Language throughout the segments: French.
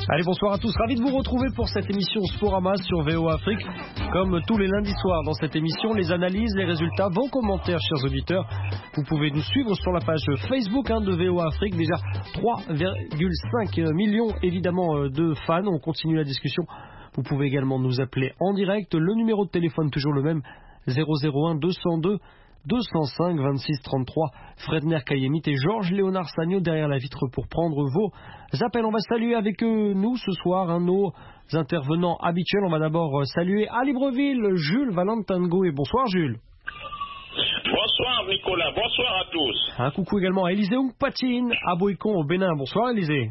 Allez, bonsoir à tous, ravi de vous retrouver pour cette émission Sporama sur VO Afrique. Comme tous les lundis soirs dans cette émission, les analyses, les résultats, vos commentaires, chers auditeurs. Vous pouvez nous suivre sur la page Facebook de VO Afrique. Déjà 3,5 millions évidemment de fans. On continue la discussion. Vous pouvez également nous appeler en direct. Le numéro de téléphone toujours le même, 001 202 205 26 33. Fredner Kayemit et Georges Léonard Sagno derrière la vitre pour prendre vos appels. On va saluer avec nous ce soir nos intervenants habituels. On va d'abord saluer à Libreville Jules Valentango. Et bonsoir Jules. Bonsoir Nicolas, bonsoir à tous. Un coucou également à Élisée Oungpatine à Boïcon au Bénin. Bonsoir Élisée.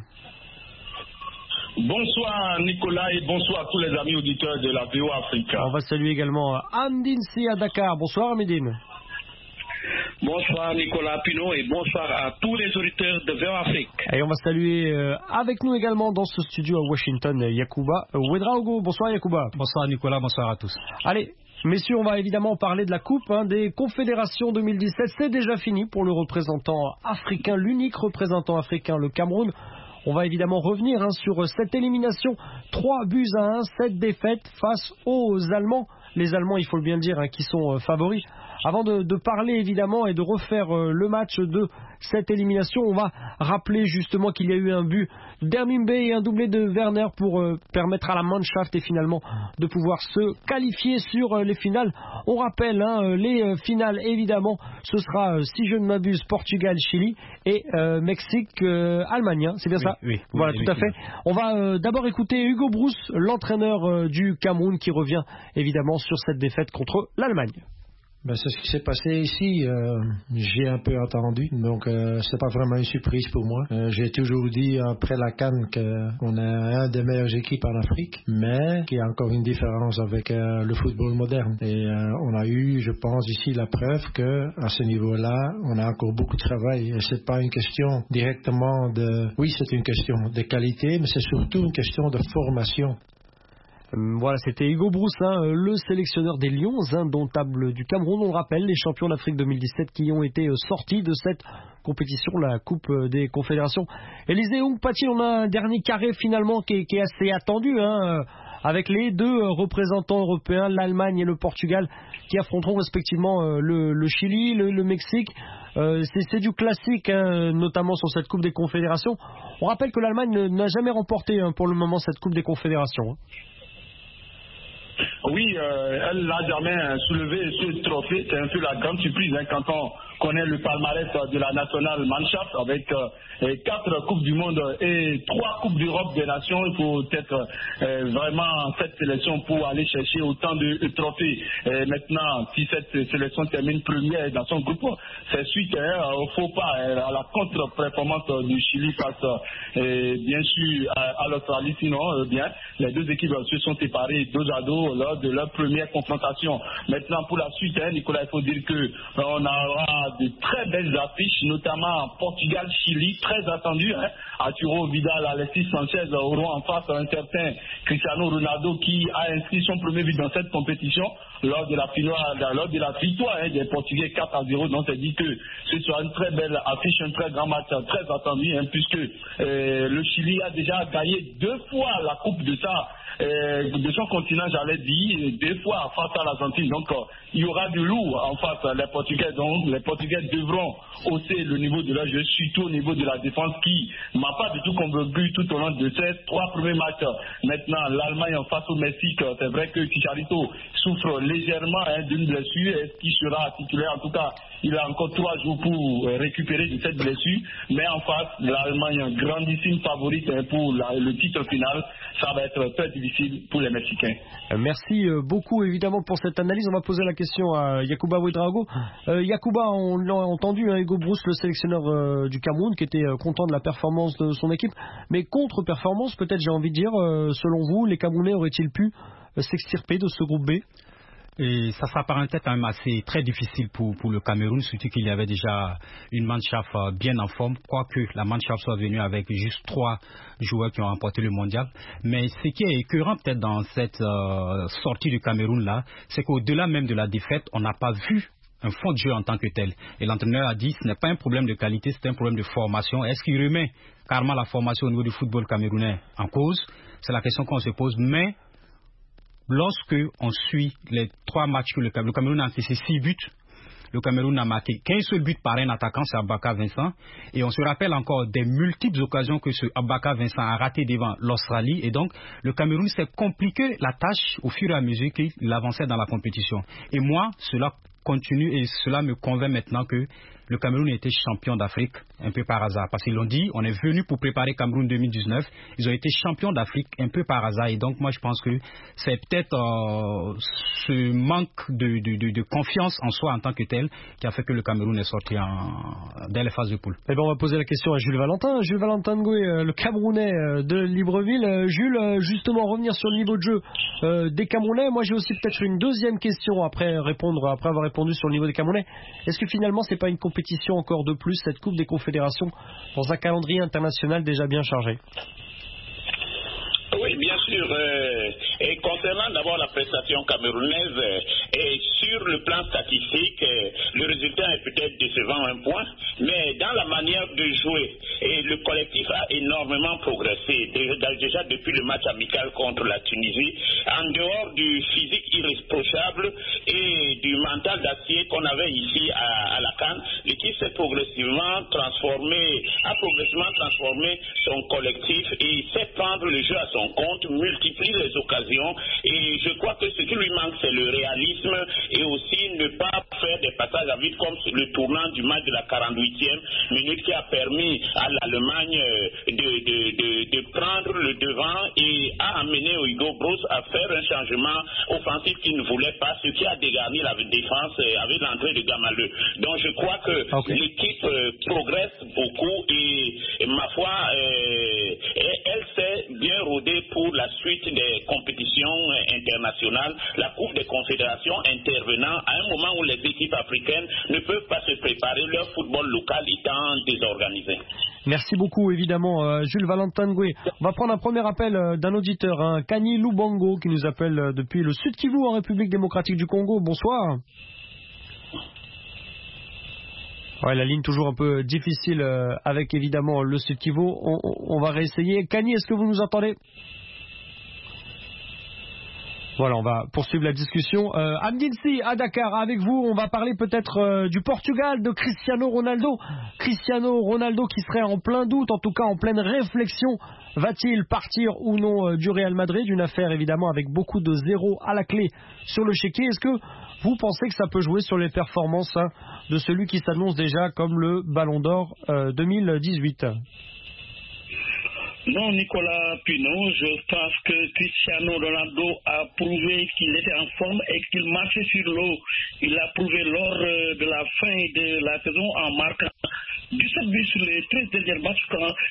Bonsoir Nicolas et bonsoir à tous les amis auditeurs de la VO Afrique. On va saluer également Amdine Si à Dakar. Bonsoir Amdine. Bonsoir Nicolas Pinault et bonsoir à tous les auditeurs de VO Afrique. Et on va saluer avec nous également dans ce studio à Washington Yacouba Ouedraogo. Bonsoir Yacouba. Bonsoir Nicolas, bonsoir à tous. Allez, messieurs, on va évidemment parler de la Coupe des Confédérations 2017. C'est déjà fini pour le représentant africain, l'unique représentant africain, le Cameroun. On va évidemment revenir sur cette élimination. 3-1, 7 défaites face aux Allemands. Les Allemands, il faut bien le dire, qui sont favoris. Avant de parler évidemment et de refaire le match de cette élimination, on va rappeler justement qu'il y a eu un but d'Hermimbe et un doublé de Werner pour permettre à la Mannschaft et finalement de pouvoir se qualifier sur les finales. On rappelle les finales évidemment, ce sera si je ne m'abuse Portugal-Chili et Mexique-Allemagne, c'est bien ça? Oui, voilà, tout à fait. On va d'abord écouter Hugo Broos, l'entraîneur du Cameroun qui revient évidemment sur cette défaite contre l'Allemagne. C'est ce qui s'est passé ici. J'ai un peu entendu, donc c'est pas vraiment une surprise pour moi. J'ai toujours dit après la CAN qu'on a un des meilleures équipes en Afrique, mais qu'il y a encore une différence avec le football moderne. Et on a eu, je pense, ici la preuve que à ce niveau-là, on a encore beaucoup de travail. Et c'est pas une question directement de, oui, c'est une question de qualité, mais c'est surtout une question de formation. Voilà, c'était Hugo Broos, le sélectionneur des Lions indomptables du Cameroun. On le rappelle, les champions d'Afrique 2017 qui ont été sortis de cette compétition, la Coupe des Confédérations. Élisée Oungpatine, on a un dernier carré finalement qui est assez attendu, avec les deux représentants européens, l'Allemagne et le Portugal, qui affronteront respectivement le Chili, le Mexique. C'est du classique, notamment sur cette Coupe des Confédérations. On rappelle que l'Allemagne n'a jamais remporté pour le moment cette Coupe des Confédérations. Oui, elle n'a jamais soulevé ce trophée. C'est un peu la grande surprise quand on connaît le palmarès de la nationale Mannschaft avec 4 Coupes du Monde et 3 Coupes d'Europe des Nations. Il faut être vraiment cette sélection pour aller chercher autant de trophées. Et maintenant, si cette sélection termine première dans son groupe, c'est suite au faux pas, à la contre-performance du Chili face bien sûr à l'Australie. Sinon, bien, les deux équipes se sont séparées dos à dos lors de leur première confrontation. Maintenant, pour la suite, Nicolas, il faut dire qu'on aura de très belles affiches, notamment Portugal-Chili, très attendu. Arturo Vidal, Alexis Sanchez auront en face un certain Cristiano Ronaldo qui a inscrit son premier but dans cette compétition lors de la finale, lors de la victoire des Portugais 4-0. Donc, c'est dit que ce sera une très belle affiche, un très grand match, très attendu, puisque le Chili a déjà gagné 2 fois la Coupe de son continent, j'allais dire, 2 fois face à l'Argentine. Donc, il y aura du lourd en face les Portugais. Donc, les Portugais devront hausser le niveau de leur jeu, surtout au niveau de la défense qui m'a pas du tout convaincu tout au long de ces 3 premiers matchs. Maintenant, l'Allemagne en face au Mexique, c'est vrai que Chicharito souffre légèrement d'une blessure. Est-ce qu'il sera titulaire? En tout cas, il a encore 3 jours pour récupérer de cette blessure. Mais en face, l'Allemagne, grandissime favorite pour le titre final. Ça va être très difficile pour les Mexicains. Merci beaucoup évidemment pour cette analyse. On va poser la question à Yacouba Ouedraogo. Yacouba, on l'a entendu, Hugo Broos, le sélectionneur du Cameroun, qui était content de la performance de son équipe. Mais contre-performance, peut-être, j'ai envie de dire, selon vous, les Camerounais auraient-ils pu s'extirper de ce groupe B? Et ça s'apparentait quand même assez très difficile pour le Cameroun, surtout qu'il y avait déjà une Mannschaft bien en forme, quoique la Mannschaft soit venue avec juste 3 joueurs qui ont remporté le mondial. Mais ce qui est écœurant peut-être dans cette sortie du Cameroun là, c'est qu'au-delà même de la défaite, on n'a pas vu un fond de jeu en tant que tel. Et l'entraîneur a dit ce n'est pas un problème de qualité, c'est un problème de formation. Est-ce qu'il remet carrément la formation au niveau du football camerounais en cause? C'est la question qu'on se pose. Mais lorsque on suit les 3 matchs que le Cameroun a encaissé 6 buts, le Cameroun n'a marqué qu'un seul but par un attaquant, c'est Abaka Vincent. Et on se rappelle encore des multiples occasions que ce Abaka Vincent a raté devant l'Australie. Et donc, le Cameroun s'est compliqué la tâche au fur et à mesure qu'il avançait dans la compétition. Et moi, cela continue et cela me convainc maintenant que le Cameroun était champion d'Afrique un peu par hasard. Parce qu'ils l'ont dit, on est venu pour préparer Cameroun 2019. Ils ont été champions d'Afrique un peu par hasard. Et donc, moi, je pense que c'est peut-être ce manque de confiance en soi en tant que tel qui a fait que le Cameroun est sorti dès les phases de poule. Eh bien, on va poser la question à Jules Valentin. Jules Valentin Ngoué, le Camerounais de Libreville. Jules, justement, revenir sur le niveau de jeu des Camerounais. Moi, j'ai aussi peut-être une deuxième question après avoir répondu sur le niveau des Camerounais. Est-ce que finalement, c'est pas une compétition encore de plus, cette Coupe des Confédérations, dans un calendrier international déjà bien chargé? Oui, bien sûr. Et concernant d'abord la prestation camerounaise, et sur le plan statistique, le résultat est peut-être décevant un point, mais dans la manière de jouer, et le collectif a énormément progressé, déjà depuis le match amical contre la Tunisie, en dehors du physique irréprochable et du mental d'acier qu'on avait ici à la CAN, l'équipe s'est progressivement transformé son collectif et sait prendre le jeu à son compte, multiplie les occasions, et je crois que ce qui lui manque, c'est le réalisme et aussi ne pas faire des passages à vide comme le tournant du match de la 48e minute qui a permis à l'Allemagne de prendre le devant et a amené Hugo Broos à faire un changement offensif qu'il ne voulait pas, ce qui a dégarni la défense avec l'entrée de Gamaleu. Donc je crois que l'équipe progresse beaucoup et ma foi, elle s'est bien rodée pour la suite des compétitions internationales, la Coupe des Confédérations intervenant à un moment où les équipes africaines ne peuvent pas se préparer, leur football local étant désorganisé. Merci beaucoup, évidemment, Jules Valentin Ngoué. On va prendre un premier appel d'un auditeur, Kani Lubango, qui nous appelle depuis le Sud Kivu en République démocratique du Congo. Bonsoir. Ouais, la ligne toujours un peu difficile avec évidemment le Sud Kivu. On va réessayer. Kani, est-ce que vous nous entendez? Voilà, on va poursuivre la discussion. Amdinsi à Dakar, avec vous, on va parler peut-être du Portugal, de Cristiano Ronaldo. Cristiano Ronaldo qui serait en plein doute, en tout cas en pleine réflexion. Va-t-il partir ou non du Real Madrid? Une affaire évidemment avec beaucoup de zéros à la clé sur le chéquier. Est-ce que vous pensez que ça peut jouer sur les performances de celui qui s'annonce déjà comme le Ballon d'Or 2018? Non, Nicolas Pinot, je pense que Cristiano Ronaldo a prouvé qu'il était en forme et qu'il marchait sur l'eau. Il l'a prouvé lors de la fin de la saison en marquant 17 buts sur les 13 derniers matchs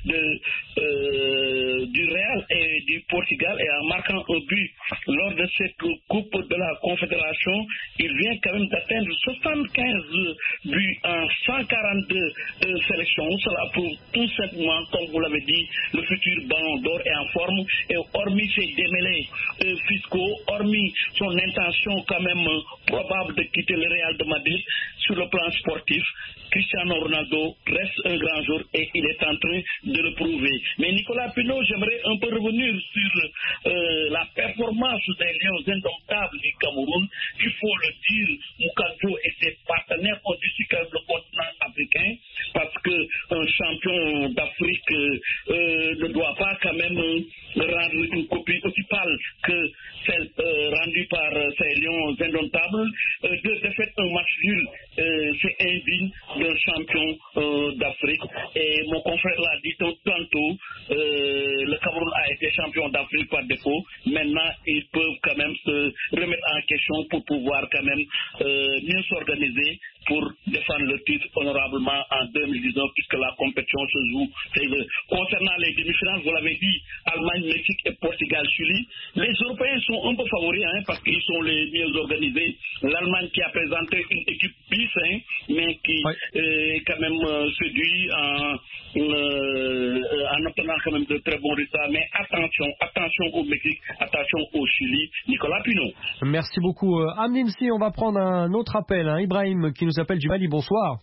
du Real et du Portugal et en marquant un but lors de cette Coupe de la Confédération. Il vient quand même d'atteindre 75 buts en 142 sélections. Cela prouve tout simplement, comme vous l'avez dit, le futur Ballon d'Or est en forme et hormis ses démêlés fiscaux, hormis son intention quand même probable de quitter le Real de Madrid sur le plan sportif, Cristiano Ronaldo reste un grand joueur et il est en train de le prouver. Mais Nicolas Pinot, j'aimerais un peu revenir sur la performance des Lions indomptables du Cameroun. Il faut le dire, Moukadjo et ses partenaires ont déçu quand même le continent africain parce qu'un champion d'Afrique ne doit pas quand même rendre une copie aussi pâle que celle rendue par ces Lions indomptables. Deux défaites, un match nul, c'est indigne d'un champion d'Afrique. Et mon confrère l'a dit tantôt, le Cameroun a été champion d'Afrique par défaut. Maintenant, ils peuvent quand même se remettre en question pour pouvoir quand même mieux s'organiser pour défendre le titre honorablement en 2019 puisque la compétition se joue. Concernant les demi-finales, vous l'avez dit, Allemagne, Mexique et Portugal, Chili. Les Européens sont un peu favoris parce qu'ils sont les mieux organisés. L'Allemagne qui a présenté une équipe bis, mais qui est quand même séduit en obtenant quand même de très bons résultats. Mais attention au Mexique, attention au Chili. Nicolas Pinault. Merci beaucoup. Amnesty, on va prendre un autre appel. Ibrahim qui nous appelle du Mali. Bonsoir.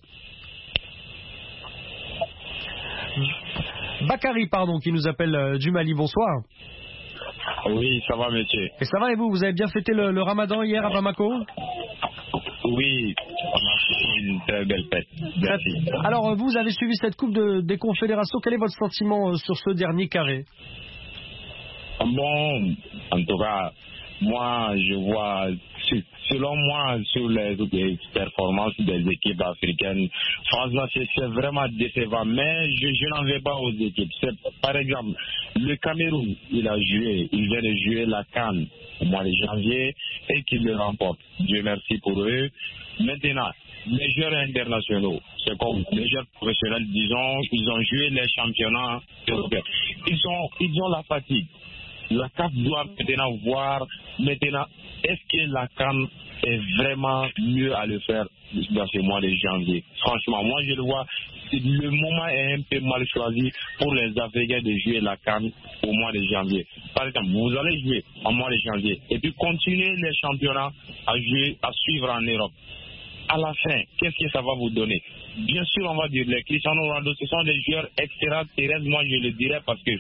Bakary, pardon, qui nous appelle du Mali. Bonsoir. Oui, ça va, monsieur. Et ça va, et vous? Vous avez bien fêté le Ramadan hier à Bamako? Oui, on a fait une très belle fête. Merci. Alors, vous avez suivi cette Coupe des Confédérations. Quel est votre sentiment sur ce dernier carré? Bon, en tout cas, moi, je vois, selon moi, sur les performances des équipes africaines, franchement, c'est vraiment décevant. Mais je n'en vais pas aux équipes. Par exemple, le Cameroun, il vient de jouer la CAN au mois de janvier et qu'il le remporte. Dieu merci pour eux. Maintenant, les joueurs internationaux, c'est comme les joueurs professionnels, disons, ils ont joué les championnats européens. Ils ont la fatigue. La CAF doit maintenant voir, est-ce que la CAN est vraiment mieux à le faire dans ce mois de janvier? Franchement, moi je le vois, le moment est un peu mal choisi pour les Africains de jouer la CAN au mois de janvier. Par exemple, vous allez jouer au mois de janvier et puis continuer les championnats à suivre en Europe. À la fin, qu'est-ce que ça va vous donner? Bien sûr, on va dire les Cristiano Ronaldo, ce sont des joueurs extraterrestres, moi je le dirais, parce que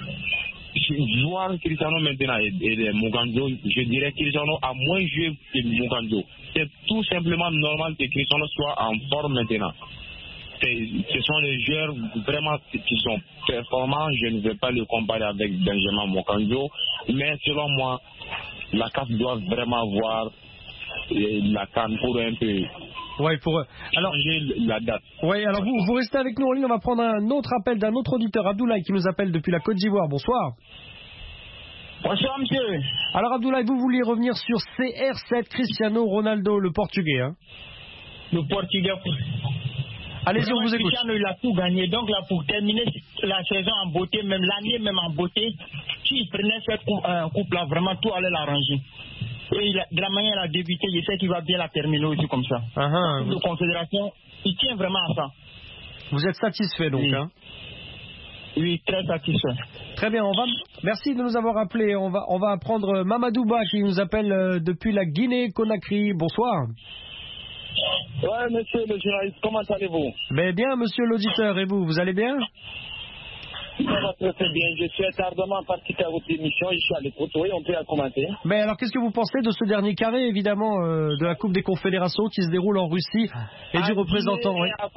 voir Cristiano maintenant et Muganzo, je dirais que Cristiano a moins joué que Muganzo. C'est tout simplement normal que Cristiano soit en forme maintenant. Ce sont des joueurs vraiment qui sont performants. Je ne vais pas le comparer avec Benjamin Muganzo, mais selon moi, la CAF doit vraiment voir la CAN pour un peu. Oui, alors changer la date. Oui, alors vous restez avec nous en ligne, on va prendre un autre appel d'un autre auditeur, Abdoulaye, qui nous appelle depuis la Côte d'Ivoire. Bonsoir. Bonsoir, monsieur. Alors, Abdoulaye, vous vouliez revenir sur CR7, Cristiano Ronaldo, le Portugais, hein? Le Portugais. Allez-y, on vous écoute. Cristiano, il a tout gagné. Donc là, pour terminer la saison en beauté, même l'année même en beauté, s'il prenait cette coupe-là, vraiment tout allait l'arranger. Et de la manière à a débuté, je sais qu'il va bien la terminer aussi comme ça. La Confédération, il tient vraiment à ça. Vous êtes satisfait donc, oui. Hein? Oui, très satisfait. Très bien, merci de nous avoir appelés. On va prendre Mamadouba qui nous appelle depuis la Guinée-Conakry. Bonsoir. Ouais, monsieur le journaliste, comment allez-vous? Mais bien, monsieur l'auditeur, et vous allez bien? Ça va très bien. Je souhaite ardemment participer à votre émission. Je suis à l'écoute. Oui, on peut la commenter. Mais alors, qu'est-ce que vous pensez de ce dernier carré, évidemment, de la Coupe des Confédérations qui se déroule en Russie et du représentant?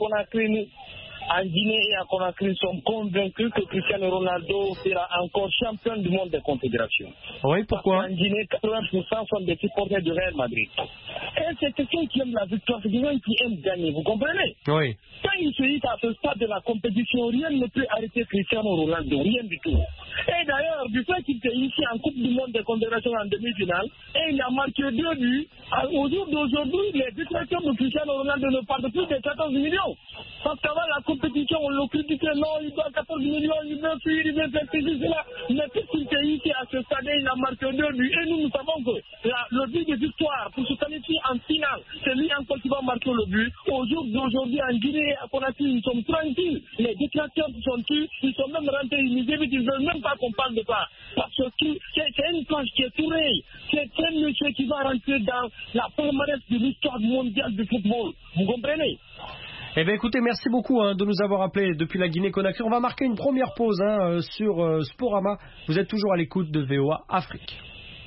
En Guinée et à Conakry, nous sommes convaincus que Cristiano Ronaldo sera encore champion du monde des confédérations. Oui, pourquoi? En Guinée, 80% sont des supporters du Real Madrid. Et c'est quelqu'un qui aime la victoire, c'est quelqu'un qui aime gagner, vous comprenez? Oui. Quand il se dit à ce stade de la compétition, rien ne peut arrêter Cristiano Ronaldo, rien du tout. Et d'ailleurs, du fait qu'il était ici en Coupe du Monde des Confédérations en demi-finale, et il a marqué 2 buts, au jour d'aujourd'hui, les détracteurs de Cristiano Ronaldo ne parlent plus de 14 millions. Parce qu'avant la compétition, on le critiquait, non, il doit 14 millions, il veut fuir, il veut faire ceci, cela. Mais puisqu'il était ici à ce stade, il a marqué 2 buts. Et nous savons que le but de victoire pour se qualifier en finale, c'est lui encore qui va marquer le but. Au jour d'aujourd'hui, en Guinée, à Conakry, ils sont tranquilles. Les détracteurs sont tués, ils sont même rentrés immédiatement, ils ne veulent même pas qu'on parle de ça. Parce que c'est une planche qui est tournée. C'est un monsieur qui va rentrer dans la palmarès de l'histoire mondiale du football. Vous comprenez? Eh bien écoutez, merci beaucoup de nous avoir appelés depuis la Guinée-Conakry. On va marquer une première pause sur Sporama. Vous êtes toujours à l'écoute de VOA Afrique.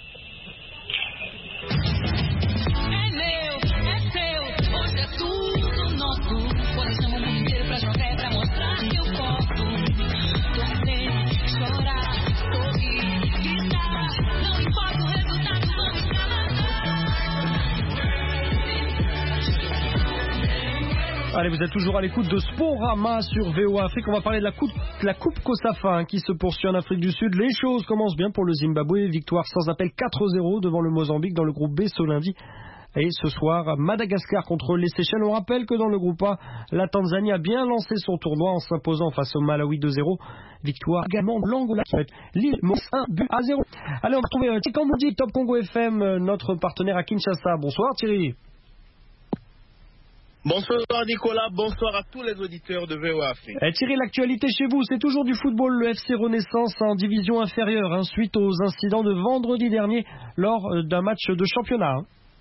Allez, vous êtes toujours à l'écoute de Sporama sur VOA Afrique. On va parler de la coupe COSAFA qui se poursuit en Afrique du Sud. Les choses commencent bien pour le Zimbabwe. Victoire sans appel 4-0 devant le Mozambique dans le groupe B ce lundi. Et ce soir, Madagascar contre les Seychelles. On rappelle que dans le groupe A, la Tanzanie a bien lancé son tournoi en s'imposant face au Malawi 2-0. Victoire également de l'Angola qui va être Lille, 1-0. Allez, on va retrouver Thierry Top Congo FM, notre partenaire à Kinshasa. Bonsoir Thierry. Bonsoir Nicolas, bonsoir à tous les auditeurs de VOA Afrique. Thierry, l'actualité chez vous, c'est toujours du football. Le FC Renaissance en division inférieure, suite aux incidents de vendredi dernier lors d'un match de championnat.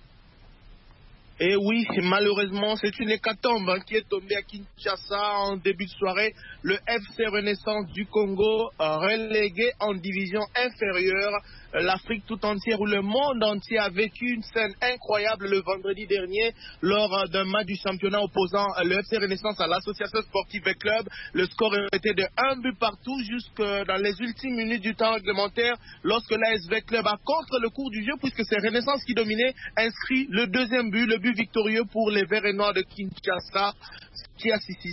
Et oui, malheureusement, c'est une hécatombe qui est tombée à Kinshasa en début de soirée. Le FC Renaissance du Congo, relégué en division inférieure. L'Afrique tout entière ou le monde entier a vécu une scène incroyable le vendredi dernier lors d'un match du championnat opposant le FC Renaissance à l'Association Sportive et Club. Le score était de 1 but partout jusque dans les ultimes minutes du temps réglementaire lorsque l'ASV Club a contre le cours du jeu, puisque c'est Renaissance qui dominait, inscrit le deuxième but, le but victorieux pour les Verts et Noirs de Kinshasa. Ce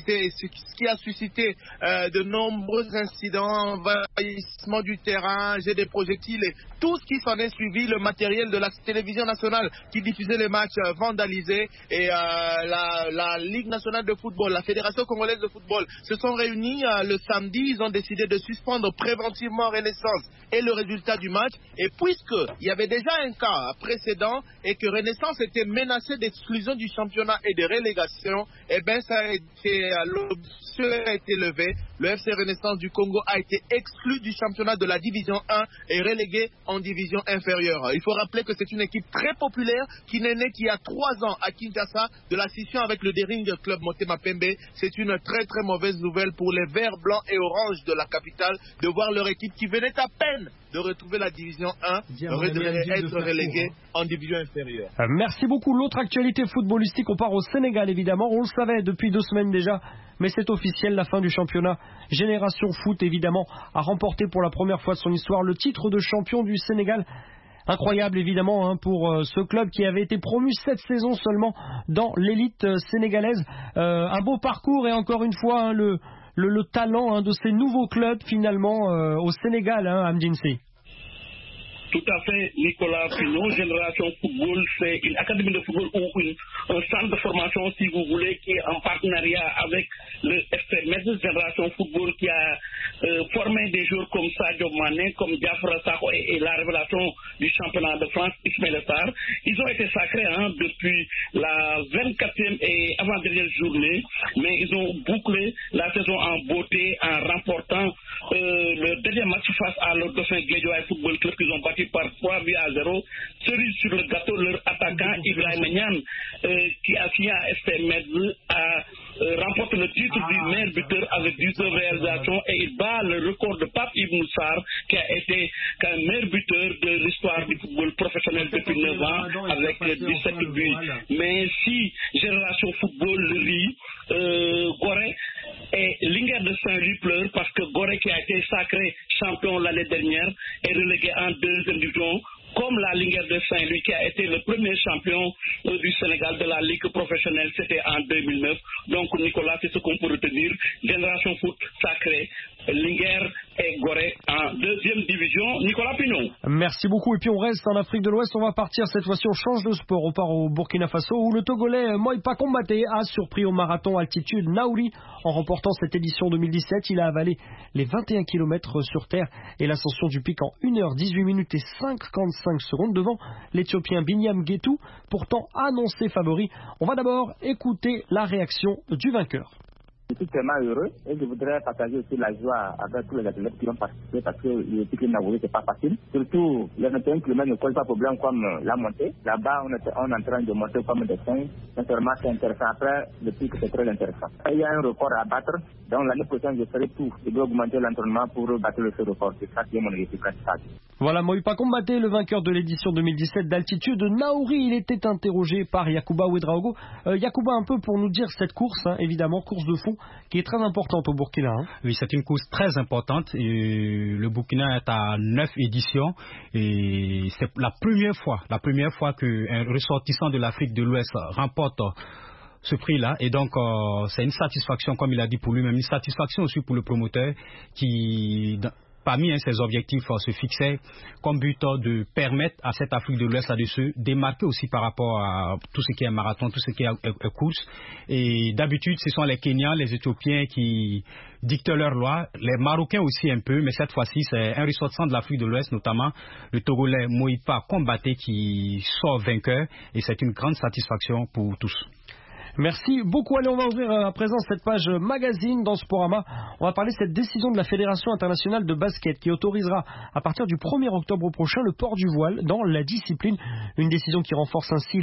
qui a suscité de nombreux incidents, envahissement du terrain, jet des projectiles et tout ce qui s'en est suivi, le matériel de la télévision nationale qui diffusait les matchs vandalisés et la Ligue nationale de football, la Fédération congolaise de football se sont réunis le samedi. Ils ont décidé de suspendre préventivement Renaissance et le résultat du match. Et puisqu'il y avait déjà un cas précédent et que Renaissance était menacée d'exclusion du championnat et de relégation, eh bien l'option a été levée. Le FC Renaissance du Congo a été exclu du championnat de la division 1 et relégué en division inférieure. Il faut rappeler que c'est une équipe très populaire qui n'est née qu'il y a 3 ans à Kinshasa de la scission avec le Daring Club Motema Pembe. C'est une très très mauvaise nouvelle pour les verts, blancs et oranges de la capitale de voir leur équipe qui venait à peine de retrouver la division 1 être reléguée en division inférieure. Merci beaucoup. L'autre actualité footballistique, on part au Sénégal évidemment. On le savait depuis 2 semaines déjà, mais c'est officiel, la fin du championnat. Génération Foot évidemment a remporté pour la première fois de son histoire le titre de champion du Sénégal. Incroyable évidemment pour ce club qui avait été promu cette saison seulement dans l'élite sénégalaise. Un beau parcours et encore une fois le talent de ces nouveaux clubs finalement au Sénégal, Amdjinsi. Tout à fait, Nicolas Pinot. Génération Football, c'est une académie de football ou un centre de formation, si vous voulez, qui est en partenariat avec le FC Metz. Génération Football qui a formé des joueurs comme Sadio Mané, comme Diafra Sakho et la révélation du championnat de France, Ismaël Sarr. Ils ont été sacrés depuis la 24e et avant-dernière journée, mais ils ont bouclé la saison en beauté en remportant le dernier match face à leur dauphin Guédiawaye Football Club qu'ils ont battu par 3-0. Cerise sur le gâteau, leur attaquant Ibrahima Niane, qui a signé à FC Metz, a remporte le titre du meilleur buteur avec 19 réalisations et il bat le record de Pape Ibn Sarr qui a été le meilleur buteur de l'histoire du football professionnel depuis 9 ans avec 17 buts. Mais si Génération Football rit, Gorée et Linguère de Saint-Louis pleure parce que Gorée, qui a été sacré champion l'année dernière, est relégué en 2e division, comme la Linguère de Saint-Louis qui a été le premier champion du Sénégal de la Ligue professionnelle, c'était en 2009. Donc Nicolas, c'est ce qu'on peut retenir. Génération Foot sacré, Linguère et Gorée en 2e division. Nicolas Pinot. Merci beaucoup. Et puis on reste en Afrique de l'Ouest. On va partir cette fois-ci, on change de sport. On part au Burkina Faso où le Togolais Moïpa Combaté a surpris au marathon altitude Naouri en remportant cette édition 2017. Il a avalé les 21 km sur terre et l'ascension du pic en 1h18 minutes et 55 secondes devant l'Éthiopien Binyam Guetou, pourtant annoncé favori. On va d'abord écouter la réaction du vainqueur. Je suis tellement heureux et je voudrais partager aussi la joie avec tous les athlètes qui ont participé parce que le pic Naouri c'est pas facile. Surtout les 21 km ne posent pas problème comme la montée. Là-bas on est en train de monter comme des singes. Sincèrement c'est intéressant. Après le pic c'est très intéressant. Il y a un record à battre. Donc l'année prochaine je ferai tout. Je dois augmenter l'entraînement pour battre ce record. C'est ça qui est mon objectif principal. Voilà, Moïpa Combaté, le vainqueur de l'édition 2017 d'altitude Naouri. Il était interrogé par Yacouba Ouedraogo. Yacouba, un peu pour nous dire cette course, évidemment, course de fond, qui est très importante au Burkina. Oui, c'est une course très importante. Et le Burkina est à 9 éditions et c'est la première fois qu'un ressortissant de l'Afrique de l'Ouest remporte ce prix-là. Et donc, c'est une satisfaction, comme il a dit pour lui-même, une satisfaction aussi pour le promoteur qui... Parmi ses objectifs se fixait comme but de permettre à cette Afrique de l'Ouest de se démarquer aussi par rapport à tout ce qui est marathon, tout ce qui est course. Et d'habitude, ce sont les Kenyans, les Éthiopiens qui dictent leurs lois, les Marocains aussi un peu, mais cette fois-ci, c'est un ressortissant de l'Afrique de l'Ouest, notamment le Togolais Moïpa Combaté qui sort vainqueur et c'est une grande satisfaction pour tous. Merci beaucoup. Allez, on va ouvrir à présent cette page magazine dans Sporama. On va parler de cette décision de la Fédération internationale de basket qui autorisera à partir du 1er octobre prochain le port du voile dans la discipline. Une décision qui renforce ainsi